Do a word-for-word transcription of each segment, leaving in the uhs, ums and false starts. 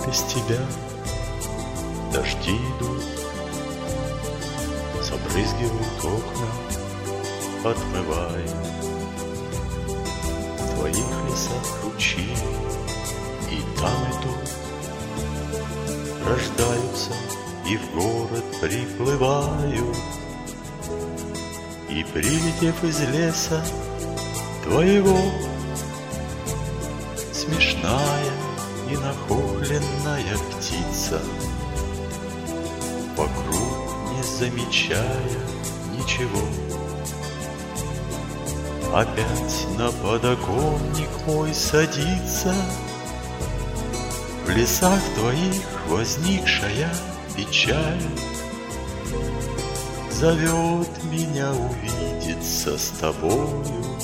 Без тебя дожди идут, забрызгивают окна, отмывая. В твоих лесах ручьи и там и тут рождаются и в город приплывают. И прилетев из леса твоего, смешная и нахохленная птица, вокруг не замечая ничего, опять на подоконник мой садится. В лесах твоих возникшая печаль зовет меня увидеться с тобою.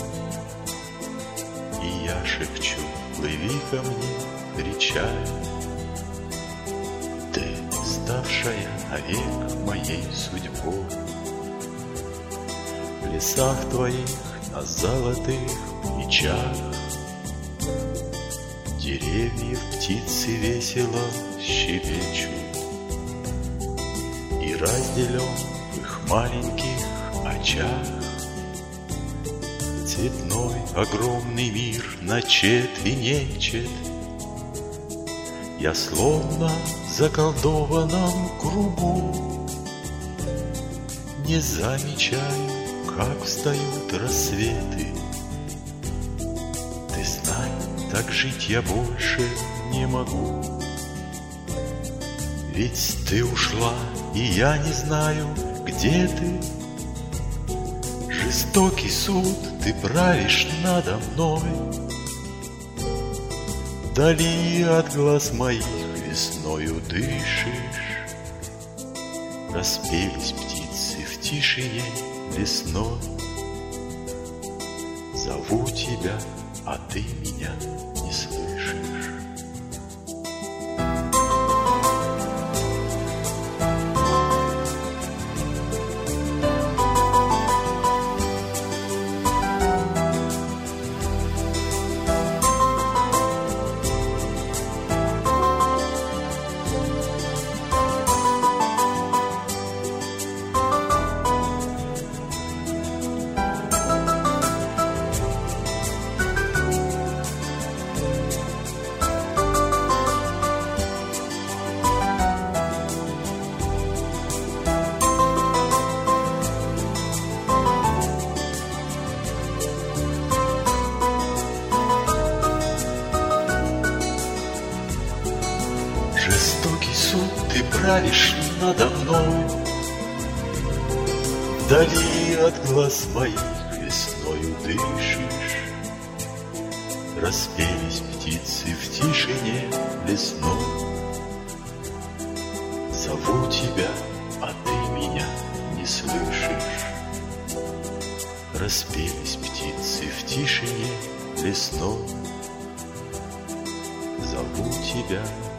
И я шепчу: плыви ко мне, причаль. Ты, ставшая навек моей судьбой. В лесах твоих на золотых плечах деревьев птицы весело щебечут. И разделен в их маленьких очах цветной огромный мир на четверть и нечет. Я словно в заколдованном кругу не замечаю, как встают рассветы. Ты знай, так жить я больше не могу. Ведь ты ушла, и я не знаю, где ты. Жестокий суд ты правишь надо мной. Вдали от глаз моих весною дышишь. Распелись птицы в тишине лесной. Зову тебя, а ты меня не слышишь. Жестокий суд ты правишь надо мной. Вдали от глаз моих весною дышишь. Распелись птицы в тишине лесной. Зову тебя, а ты меня не слышишь. Распелись птицы в тишине лесной. Зову тебя,